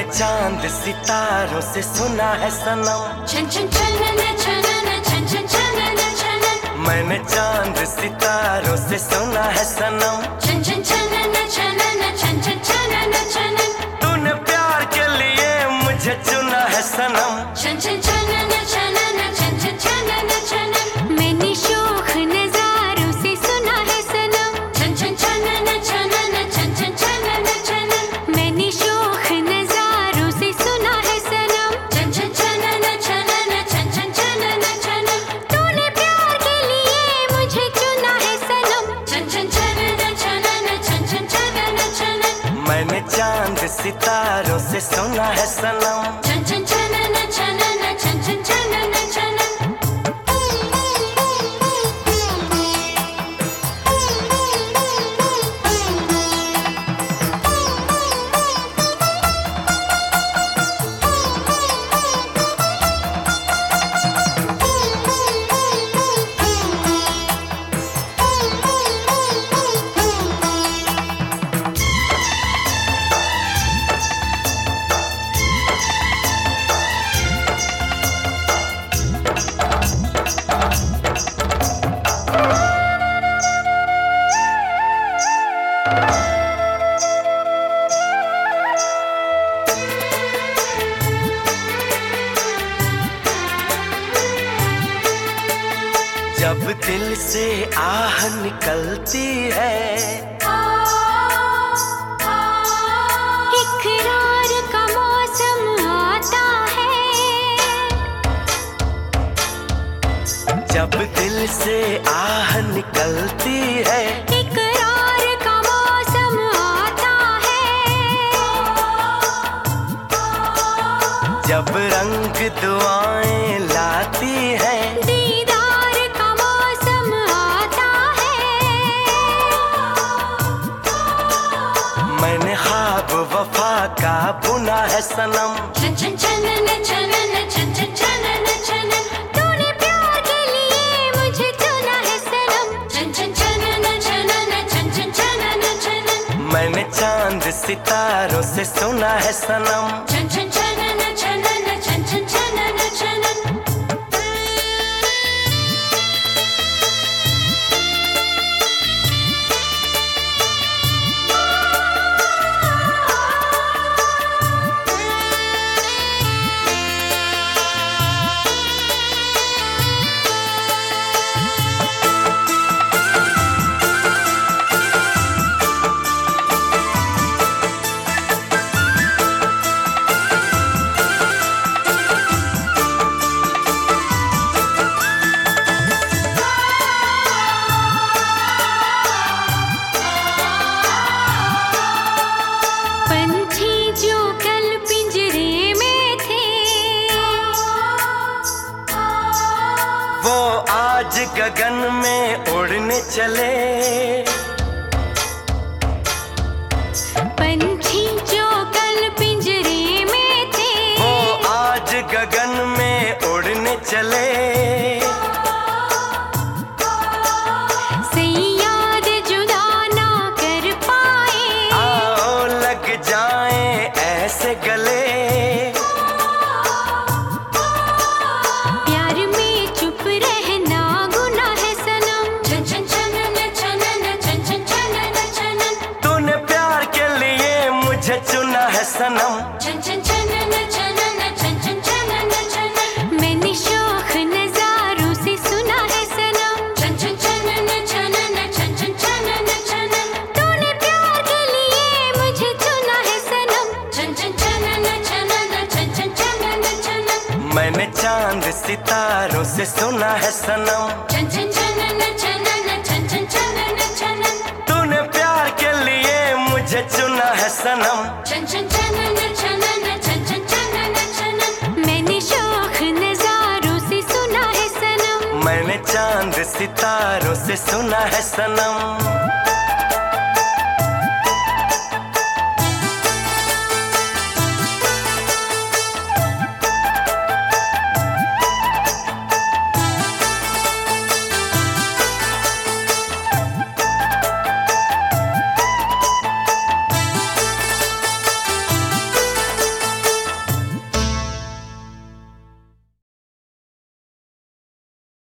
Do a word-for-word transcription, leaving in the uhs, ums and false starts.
चांद सितारों से सुना है सनम, छन छन छनन छनन छन छन छनन छनन। मैंने चांद सितारों से सुना है सनम, छन छन छनन छनन छन छन छनन छनन। तूने प्यार के लिए मुझे चुना है सनम, छन छन छनन छनन छन छन छनन छनन। मैंने शोख नज़ारों से सुना है सनम, छन छन छनन छनन छन छन छनन छनन। मैंने शोख नज़ारों से सुना है सनम, छन छन छनन छनन छन छन छनन छनन। तूने प्यार के लिए मुझे चुना है सनम, छन छन छनन छनन छन छन छनन छनन। मैंने चांद सितारों से सुना है सनम, छन छन छनन छनन छन छन छनन छनन। जब दिल से आह निकलती है, इकरार का मौसम आता है। जब दिल से आह निकलती है, इकरार का मौसम आता है। जब रंग दुआएं लाती है, दीदार का मौसम आता है। मैंने ख्वाब वफा का बुना है सनम, छन छन छनन छनन छन छन छनन छनन। तूने प्यार के लिए मुझे चुना है सनम, छन छन छनन छनन छन छन छनन छनन। मैंने चांद सितारों से सुना है सनम, छन छन छनन छनन छन छन छनन छनन। पंछी जो कल पिंजरे में थे, वो आज गगन में उड़ने चले। पंछी जो कल पिंजरे में थे, वो आज गगन में उड़ने चले। सैयाद जुदा ना कर पाए, आओ लग जाएं ऐसे गले, प्यार में चुप रहना गुनाह है सनम। छन छन छनन छनन छन छन छनन छनन। तूने प्यार के लिए मुझे चुना है सनम, छन छन छनन छनन छन छन छनन छनन। मैंने शौख नज़ारों से सुना है सनम, छन छन छनन छनन छन छन छनन छनन। तूने प्यार के लिए मुझे चुना है सनम, छन छन छनन छनन छन छन छनन छनन। मैंने चांद सितारों से सुना है सनम, छन छन छनन छनन छन छन छनन छनन। तूने प्यार के लिए मुझे चुना है सनम, छन छन छनन छनन छन छन छनन छनन। मैंने शौख नज़ारों से सुना है सनम, मैंने चांद सितारों से सुना है सनम।